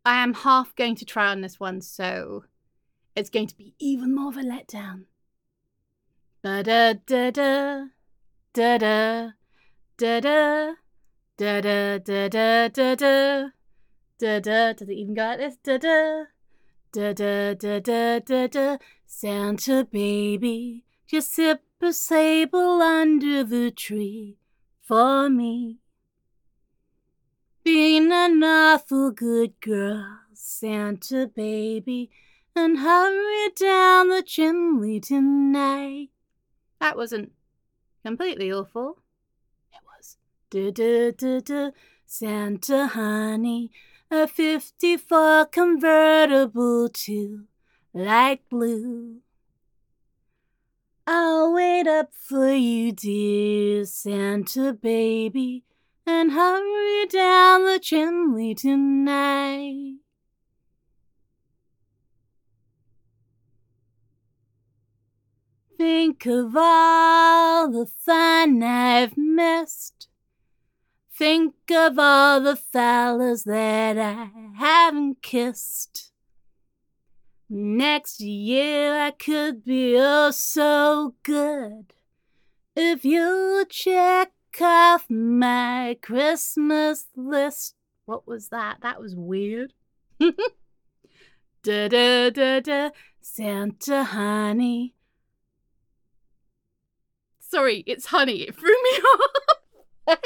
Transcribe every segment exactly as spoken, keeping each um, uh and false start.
I am half going to try on this one, so it's going to be even more of a letdown. Da da da da da da da da da da da da da da da da. Does it even go like this? Da da da da da da da da. Santa baby, just sip a sable under the tree for me. Being an awful good girl, Santa baby, and hurry down the chimney tonight. That wasn't completely awful. It was. Du du du du. Santa honey, a fifty-four convertible to light blue. I'll wait up for you, dear Santa baby, and hurry down the chimney tonight. Think of all the fun I've missed. Think of all the fellas that I haven't kissed. Next year I could be oh so good if you check off my Christmas list. What was that? That was weird. Da da da da. Santa honey. Sorry, it's honey. It threw me off.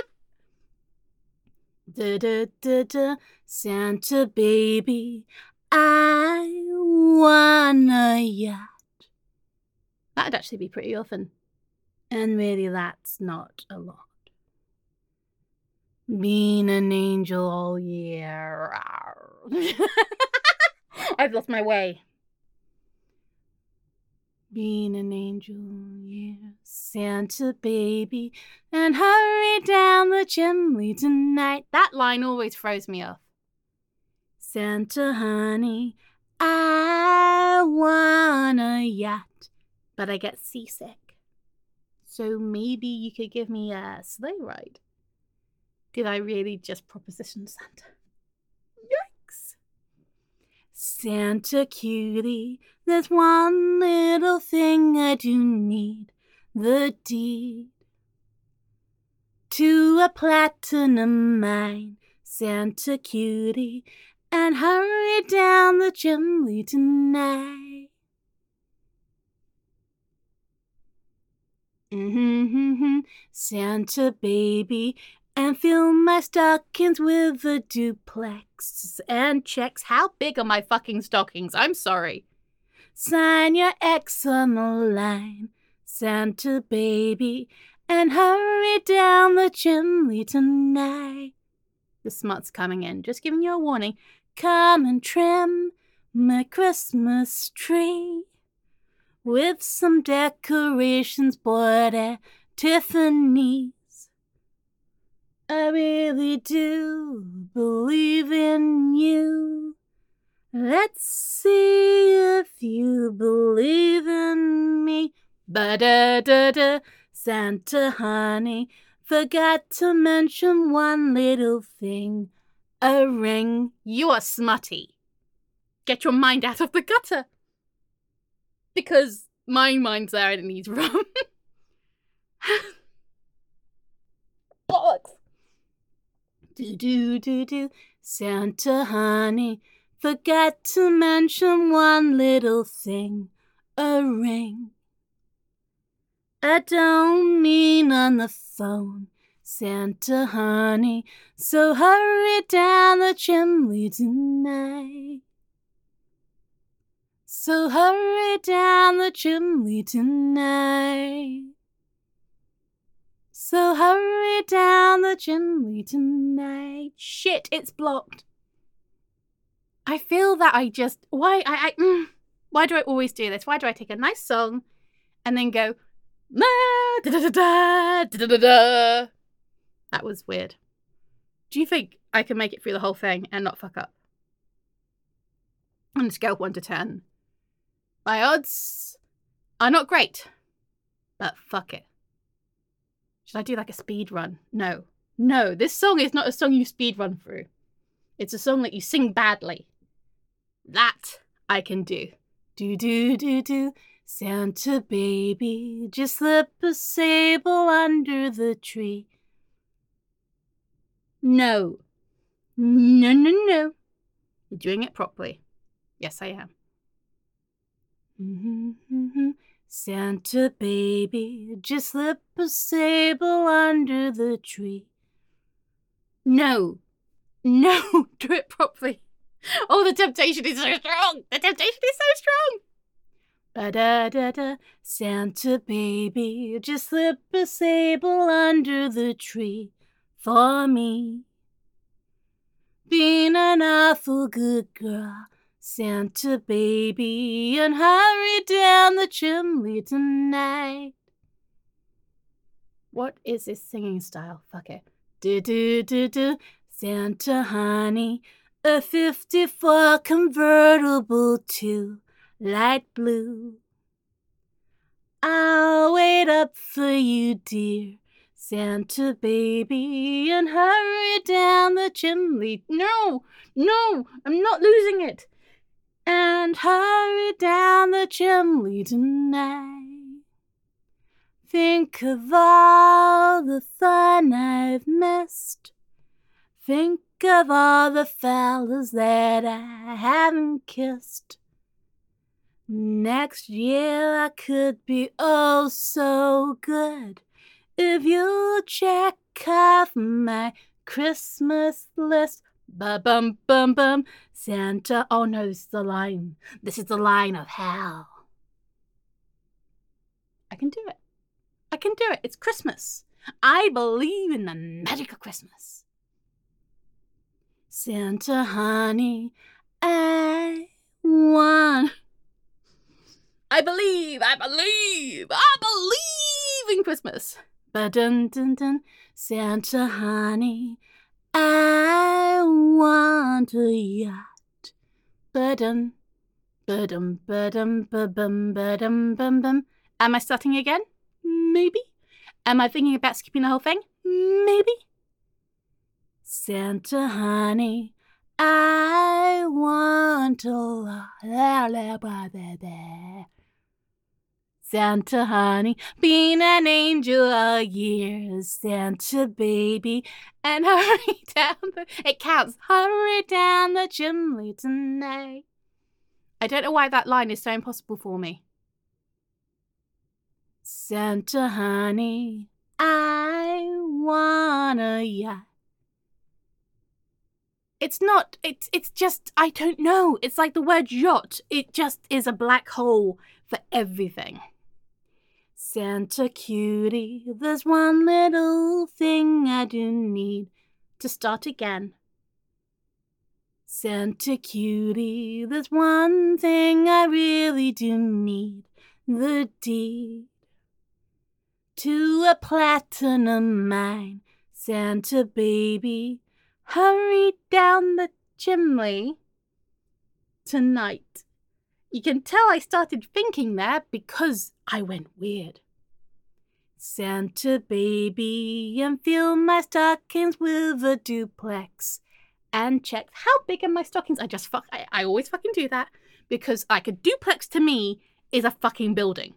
Da da da da. Santa baby, I want a yacht. That'd actually be pretty often. And really, that's not a lot. Being an angel all year. I've lost my way. Being an angel, yeah, Santa baby, and hurry down the chimney tonight. That line always throws me off. Santa honey, I want a yacht, but I get seasick. So maybe you could give me a sleigh ride. Did I really just proposition Santa? Yikes! Santa cutie, there's one little thing I do need, the deed to a platinum mine, Santa cutie, and hurry down the chimney tonight. Mm-hmm, Santa baby, and fill my stockings with a duplex and checks. How big are my fucking stockings? I'm sorry. Sign your X on the line, Santa baby, and hurry down the chimney tonight. The smut's coming in, just giving you a warning. Come and trim my Christmas tree with some decorations bought at Tiffany's. I really do believe in you. Let's see if you believe in me. Ba-da-da-da, Santa honey, forgot to mention one little thing. A ring. You are smutty. Get your mind out of the gutter. Because my mind's there and it needs rum. Bollocks. Do-do-do-do, Santa honey, forgot to mention one little thing. A ring. I don't mean on the phone, Santa honey, so hurry down the chimney tonight. So hurry down the chimney tonight. So hurry down the chimney tonight. Shit, it's blocked. I feel that I just... Why I, I mm, Why do I always do this? Why do I take a nice song and then go... Da, da, da, da, da, da, da. That was weird. Do you think I can make it through the whole thing and not fuck up? On a scale of one to ten. My odds are not great. But fuck it. Should I do like a speed run? No. No, this song is not a song you speed run through. It's a song that you sing badly. That I can do. Do, do, do, do. Santa baby, just slip a sable under the tree. No. No, no, no. You're doing it properly. Yes, I am. Mm-hmm, mm-hmm. Santa baby, just slip a sable under the tree. No. No, do it properly. Oh, the temptation is so strong. The temptation is so strong. Ba-da-da-da, Santa baby, just slip a sable under the tree for me. Being an awful good girl, Santa baby, and hurry down the chimney tonight. What is this singing style? Fuck it. Do-do-do-do, Santa honey, a fifty-four convertible to light blue. I'll wait up for you, dear Santa baby, and hurry down the chimney. No, no, I'm not losing it. And hurry down the chimney tonight. Think of all the fun I've missed. Think of all the fellas that I haven't kissed. Next year I could be oh so good if you'll check off my Christmas list. Ba-bum, bum, bum, Santa. Oh no, this is the line. This is the line of hell. I can do it. I can do it. It's Christmas. I believe in the magic of Christmas. Santa honey, I want... I believe, I believe, I believe in Christmas. Ba-dun-dun-dun, Santa honey, I want a yacht. Ba-dun, ba-dum, ba-dum, ba-bum, ba-dum, bum-bum. Am I starting again? Maybe. Am I thinking about skipping the whole thing? Maybe. Santa honey, I want a lot. Santa honey, being an angel all year. Santa baby, and hurry down the... It counts. Hurry down the chimney tonight. I don't know why that line is so impossible for me. Santa honey, I want a yacht. It's not, it's, it's just, I don't know. It's like the word yacht. It just is a black hole for everything. Santa cutie, there's one little thing I do need to start again. Santa cutie, there's one thing I really do need, the deed to a platinum mine. Santa baby, hurry down the chimney tonight. You can tell I started thinking there because I went weird. Santa baby, and fill my stockings with a duplex. And check how big are my stockings. I just fuck. I, I always fucking do that because like a duplex to me is a fucking building.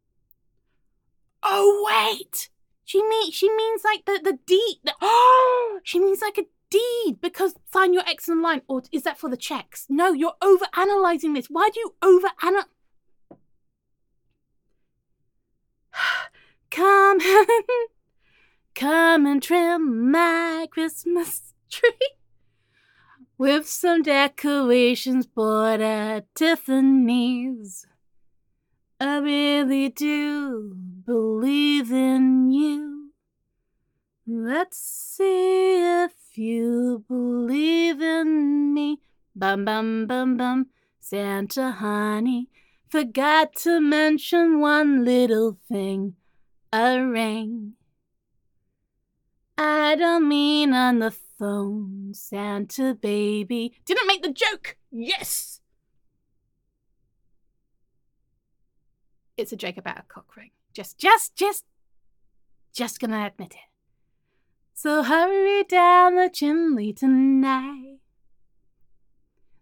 Oh wait, she mean she means like the the deed. The, oh, she means like a deed because sign your X in line. Or is that for the checks? No, you're over analyzing this. Why do you over anal? Come, come and trim my Christmas tree with some decorations bought at Tiffany's. I really do believe in you. Let's see if you believe in me. Bum, bum, bum, bum. Santa honey, forgot to mention one little thing. A ring. I don't mean on the phone, Santa baby. Didn't make the joke. Yes. It's a joke about a cock ring. Just, just, just, just gonna admit it. So hurry down the chimney tonight.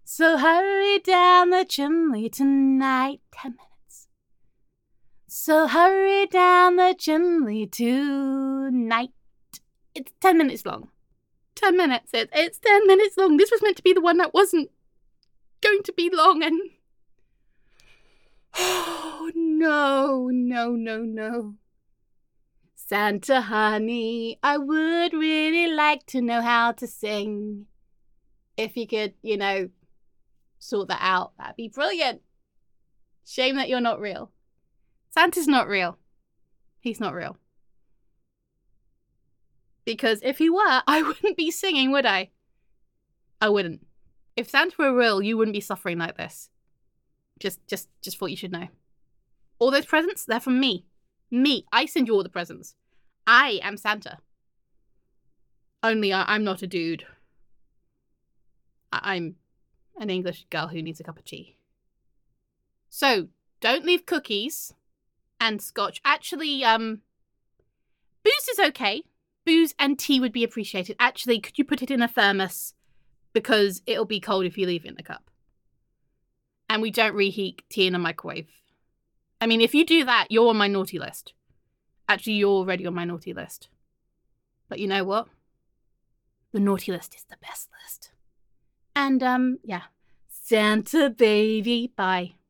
So hurry down the chimney tonight. Ten minutes. So hurry down the chimney tonight. It's ten minutes long. Ten minutes. It, it's ten minutes long. This was meant to be the one that wasn't going to be long, and oh no, no, no, no. Santa honey, I would really like to know how to sing. If you could, you know, sort that out, that'd be brilliant. Shame that you're not real. Santa's not real. He's not real. Because if he were, I wouldn't be singing, would I? I wouldn't. If Santa were real, you wouldn't be suffering like this. Just, just, just thought you should know. All those presents, they're from me. Me. I send you all the presents. I am Santa. Only I, I'm not a dude. I, I'm an English girl who needs a cup of tea. So, don't leave cookies and scotch. Actually, um, booze is okay. Booze and tea would be appreciated. Actually, could you put it in a thermos? Because it'll be cold if you leave it in the cup. And we don't reheat tea in a microwave. I mean, if you do that, you're on my naughty list. Actually, you're already on my naughty list. But you know what? The naughty list is the best list. And, um, yeah. Santa baby, bye.